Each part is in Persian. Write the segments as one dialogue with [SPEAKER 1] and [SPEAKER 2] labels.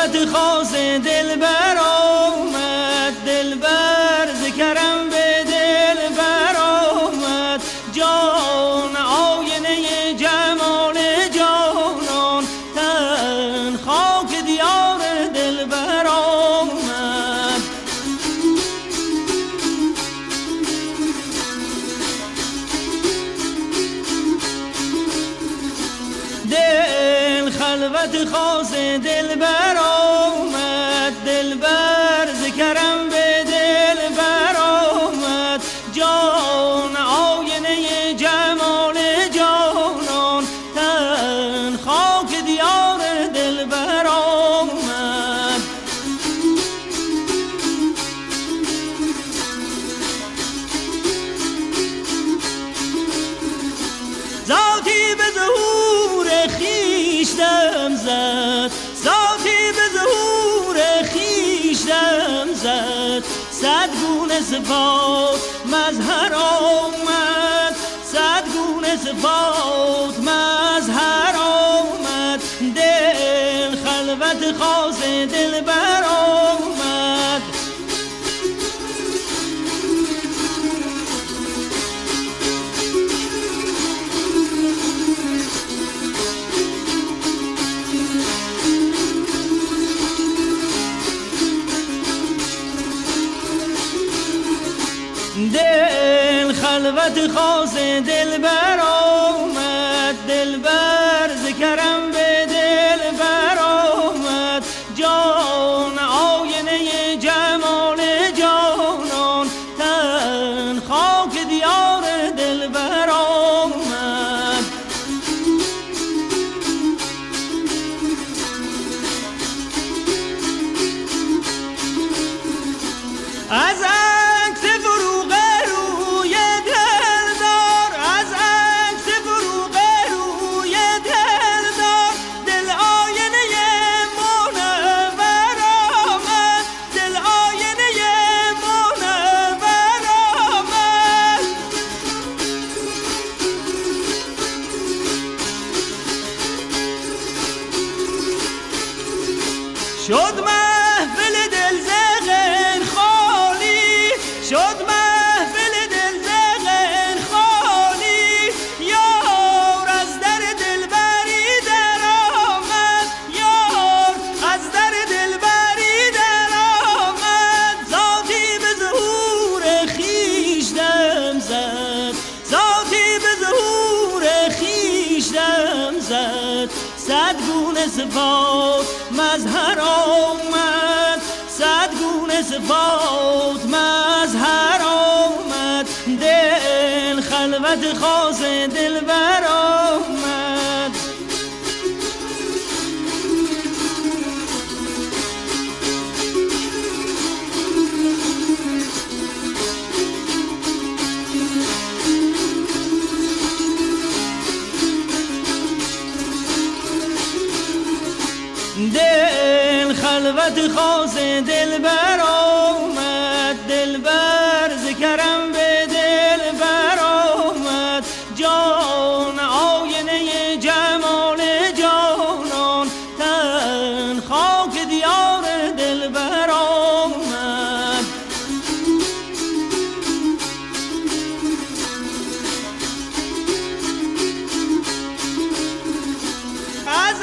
[SPEAKER 1] خلوت خاص دلبر آمد، دلبر ذکرم به دلبر آمد، جان آینه جمال جانان، تن خاک دیار دلبر آمد. دل خلوت خاص دلبر آمد، دلبر ذکرم به دلبر آمد، جان آینه جمال جانان، تن خاک دیار دلبر آمد. ذاتی به ظهور خویش دم زد، ذاتی به ظهور خویش دم زد، صد گونه صفات مظهر آمد، صد گونه صفات مظهر آمد، دل خلوت خاص دلبر آمد. دل خلوت خاص دلبر آمد، دلبر ذکرم به دلبر آمد، جان آینه جمال جانان، تن خاک دیار دلبر آمد. از شد محفل دل زغن خالی، شد محفل دل زغن خالی، یار از در دلبری در آمد، یار از در دلبری در آمد، ذاتی به ظهور خویش دم زد، ذاتی به ظهور خویش دم زد، صد گونه صفات مظهر آمد، صد گونه صفات مظهر آمد، دل خلوت خاص دلبر آمد. دل خلوت خاص دلبر آمد، دلبر ذکرم به دلبر آمد، جان آینه جمال جانان، تن خاک دیار دلبر آمد. از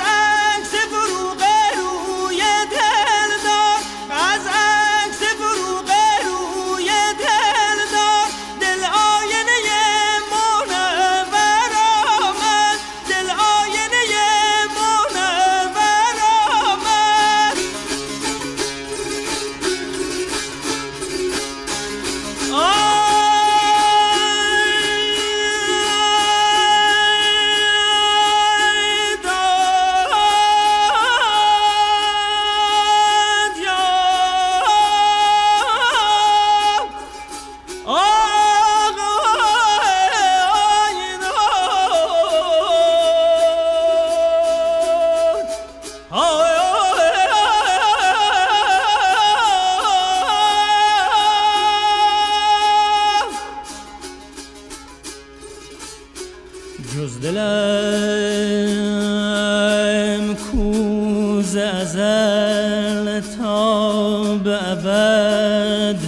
[SPEAKER 1] جز دلم کوز ازل ازل تا به ابد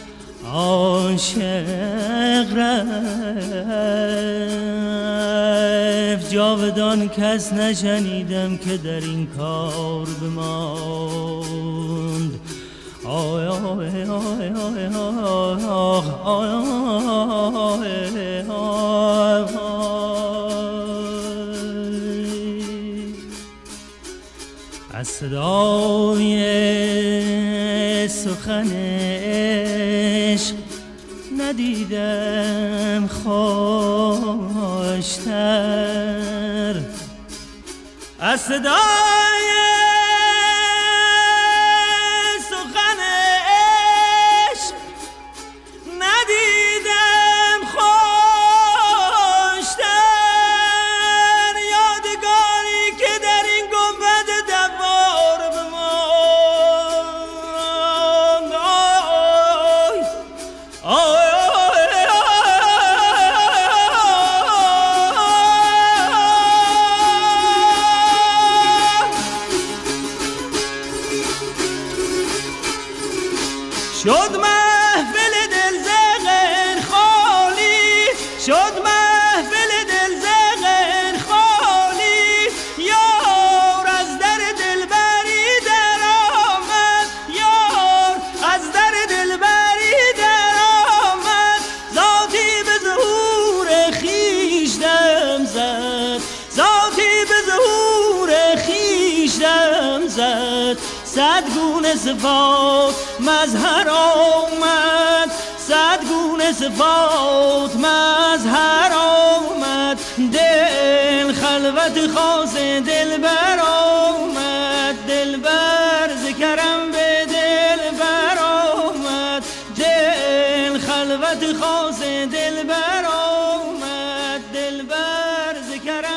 [SPEAKER 1] عاشق رفت. جاودان کس نشنیدم که در این کار بماند. آی آی آی آی آی از صدای سخن عشق ندیدم خوشتر. از صدای سخن عشق ندیدم خوشتر. یادگاری که در این گنبد دوار بماند. آی شد محفل دل زغن خالی، شد محفل دل زغن خالی. یار از در دلبری در آمد، یار از در دلبری در آمد. ذاتی به ظهور خویش دم زد، ذاتی به ظهور خویش دم زد. صد گونه صفات مظهر آمد، صد گونه صفات مظهر آمد. دل خلوت خاص دلبر آمد، دلبر ذکرم به دلبر آمد. دل خلوت خاص دلبر آمد، دلبر ذکرم